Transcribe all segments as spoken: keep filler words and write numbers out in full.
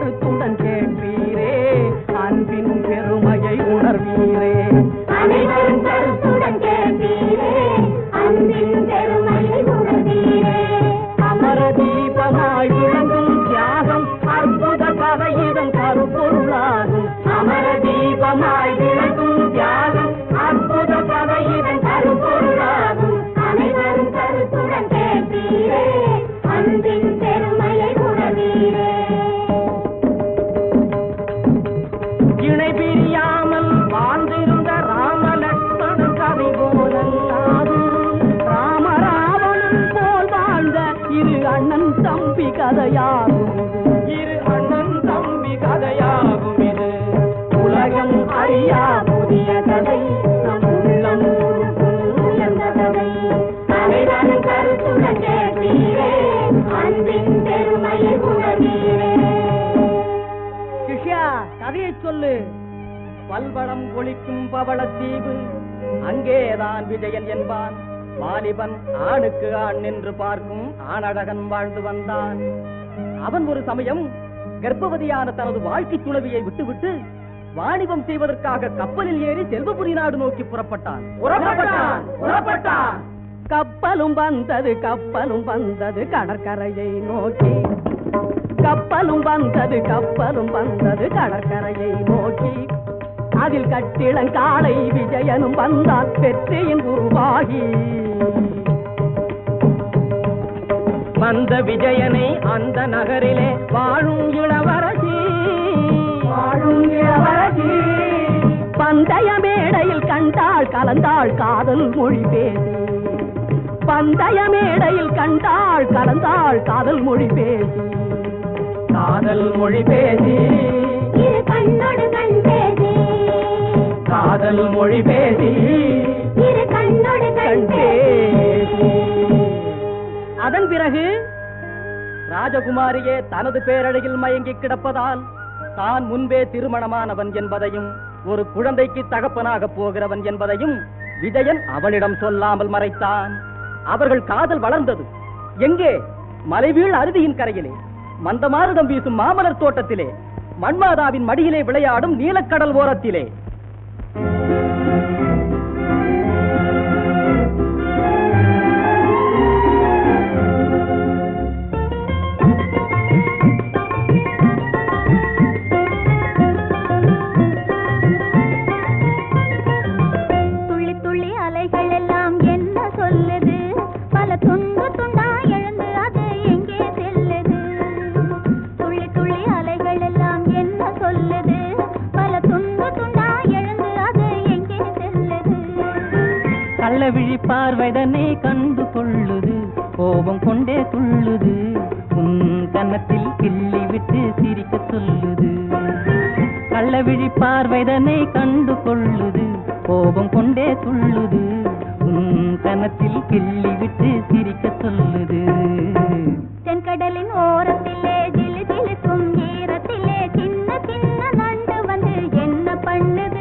கருத்துடன் கேட்பீரே அன்பின் பெருமையை உணர்வீரே அனைவரும் கருத்துடன் கேட்பீரே அன்பின் பெருமையை உணர்வீரே அமர தீபமாய் விளங்கும் தியாகம் அற்புத கதை இதன் கருப்பொருளாகும் அமர தீபமாய் விளங்கும் தியாகம் அற்புத கதை இதன் கருப்பொருளாகும் அனைவரும் கருத்துடன் கேட்பீரே அன்பின் பெருமையை உணர்வீரே இணை பிரியாமல் வாழ்ந்திருந்த ராம லட்சுமணன் கதை போலல்லாது ராம ராவணன் போல் வாழ்ந்த இரு அண்ணன் தம்பி கதையாகும் இரு அண்ணன் தம்பி கதையாகும் இது உலகம் அறியா புதிய கதை நம் உள்ளம் உயர்ந்த கதை அனைவரும் கருத்துடன் கேட்பீரே அன்பின் பெருமையை உணர்வீரே சிஷ்யா கதையை சொல்லு. பல்வளம் ஒழிக்கும் பவளத்தீவு அங்கேதான் விஜயன் என்பான். வாலிபன் ஆணுக்கு ஆண் நின்று பார்க்கும் ஆணழகன் வாழ்ந்து வந்தான். அவன் ஒரு சமயம் கர்ப்பவதியான தனது வாழ்க்கை துணைவியை விட்டுவிட்டு வாணிபம் செய்வதற்காக கப்பலில் ஏறி செல்வபுரி நாடு நோக்கி புறப்பட்டான் புறப்பட்டான் புறப்பட்டான் கப்பலும் வந்தது கப்பலும் வந்தது கடற்கரையை நோக்கி கப்பலும் வந்தது கப்பலும் வந்தது கடற்கரையை நோக்கி அதில் கட்டிளங்காலை விஜயனும் வந்தான் வெற்றியின் உருவாகி வந்த விஜயனை அந்த நகரிலே வாழும் இளவரசி வாழும் இளவரசி பந்தய மேடையில் கண்டாள் கலந்தாள் காதல் மொழி பேசி பந்தய மேடையில் கண்டாள் கலந்தாள் காதல் மொழி பேசி காதல் மொழி பேசி இரு கண்ணோடு கண் பேசி காதல் மொழி பேசி இரு கண்ணோடு கண் பேசி அதன் பிறகு ராஜகுமாரியே தனது பேரழகில் மயங்கி கிடப்பதால் தான் முன்பே திருமணமானவன் என்பதையும் ஒரு குழந்தைக்கு தகப்பனாக போகிறவன் என்பதையும் விஜயன் அவளிடம் சொல்லாமல் மறைத்தான். அவர்கள் காதல் வளர்ந்தது. எங்கே? மலைவீழ் அருவியின் கரையிலே, மந்தமாருடம் வீசும் மாமலர் தோட்டத்திலே, மண்மாதாவின் மடியிலே விளையாடும் நீலக்கடல் ஓரத்திலே. கள்ளவிழி பார்வைதனை கண்டு கொள்ளுது கோபம் கொண்டே துள்ளுது உன் கன்னத்தில் கிள்ளி விட்டு சிரிக்க சொல்லுது கள்ளவிழி பார்வைதனை கண்டு கொள்ளுது கோபம் கொண்டே துள்ளுது உன் கன்னத்தில் கிள்ளி விட்டு சிரிக்க சொல்லுது தென்கடலின் ஓரத்திலே ஜிலு ஜிலுக்கும் ஈரத்திலே சின்ன சின்ன நண்டு வந்து என்ன பண்ணுது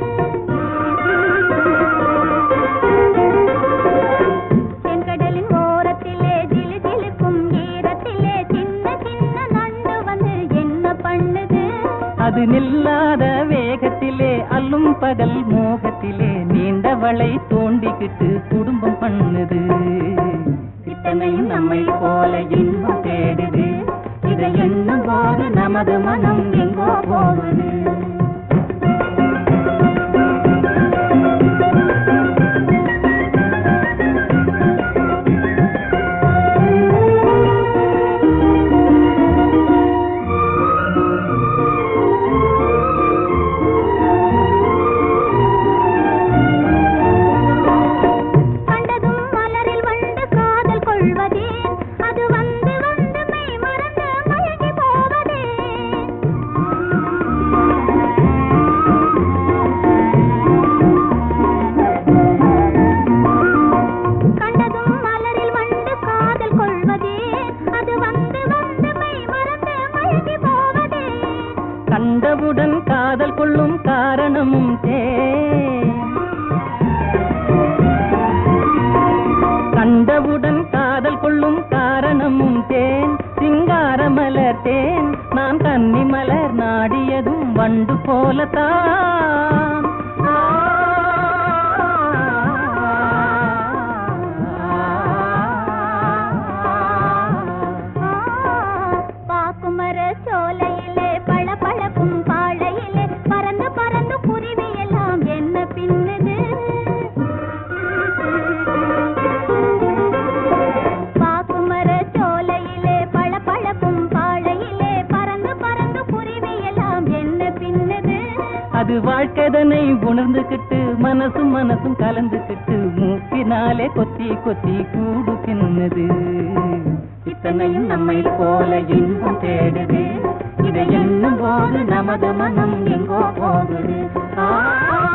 அது நில்லாத வேகத்திலே அல்லும் பகல் மோகத்திலே நீண்டவளை தோண்டிக்கிட்டு குடும்பம் பண்ணுது இத்தனையும் நம்மை போல இன்பம் தேடுது இதை எண்ணும் போது நமது மனம் எங்கோ போகுது இது வாழ்க்கைதனை உணர்ந்துகிட்டு மனசும் மனசும் கலந்துகிட்டு மூக்கினாலே கொத்தி கொத்தி கூடு பின்னுது. இத்தனையும் நம்மை போல இன்பம் தேடுது. இதை எண்ணும் போது நமது மனம் எங்கோ போகுது. ஆ